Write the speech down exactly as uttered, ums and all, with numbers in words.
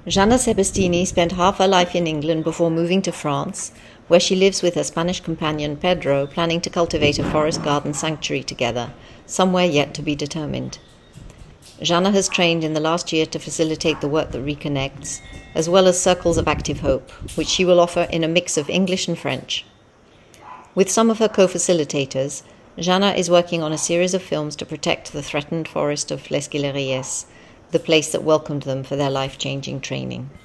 Jana Sebestini spent half her life in England before moving to France, where she lives with her Spanish companion Pedro, planning to cultivate a forest garden sanctuary together, somewhere yet to be determined. Jana has trained in the last year to facilitate the work that reconnects, as well as Circles of Active Hope, which she will offer in a mix of English and French. With some of her co-facilitators, Jana is working on a series of films to protect the threatened forest of Les Guilleries, the place that welcomed them for their life-changing training.